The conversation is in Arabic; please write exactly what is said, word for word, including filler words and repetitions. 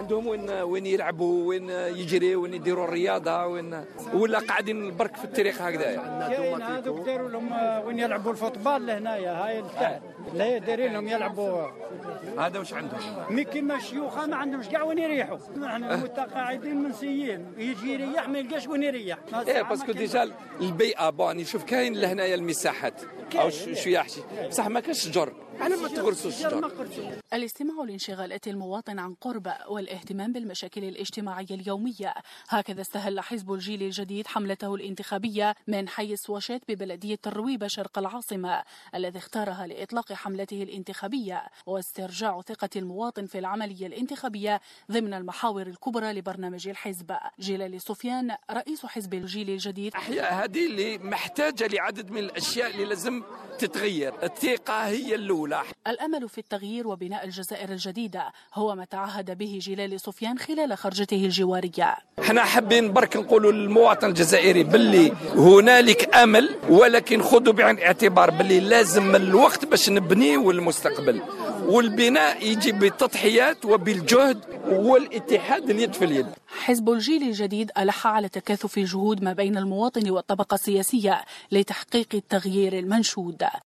عندهم وين وين يلعبوا، وين يجريوا، وين يديروا الرياضه، وين ولا قاعدين برك في الطريق هكذايا. كاين هذوك داروا لهم وين يلعبوا الفوتبال لهنايا، هاي التحت لا دايرين لهم يلعبوا. هذا واش عندهم؟ مي كيما الشيوخ ما عندهمش كاع وين يريحوا. احنا متقاعدين منسيين، يجي يريح ما يلقاش وين يريح. ايه باسكو ديجا البيئه بون يشوف كاين لهنايا المساحات او شويه حشي بصح ما كاش شجر، على ما تغرسوا الشجر. الاستماع لانشغالات المواطن عن قرب والاهتمام بالمشاكل الاجتماعية اليومية، هكذا استهل حزب الجيل الجديد حملته الانتخابية من حي السواشات ببلدية الرويبة شرق العاصمة، الذي اختارها لإطلاق حملته الانتخابية واسترجاع ثقة المواطن في العملية الانتخابية ضمن المحاور الكبرى لبرنامج الحزب. جلال سفيان رئيس حزب الجيل الجديد: أحياء هذه اللي محتاجة لعدد من الأشياء اللي لازم تتغير، الثقة هي الأولى. الأمل في التغيير وبناء الجزائر الجديدة هو ما تعهد به جلال سفيان خلال خرجته الجوارية. احنا حابين برك نقولوا للمواطن الجزائري باللي هنالك أمل، ولكن خذوا بعين الاعتبار باللي لازم الوقت باش نبنيه المستقبل، والبناء يجي بالتضحيات وبالجهد والاتحاد اليد في اليد. حزب الجيل الجديد ألح على تكاثف الجهود ما بين المواطن والطبقة السياسية لتحقيق التغيير المنشود.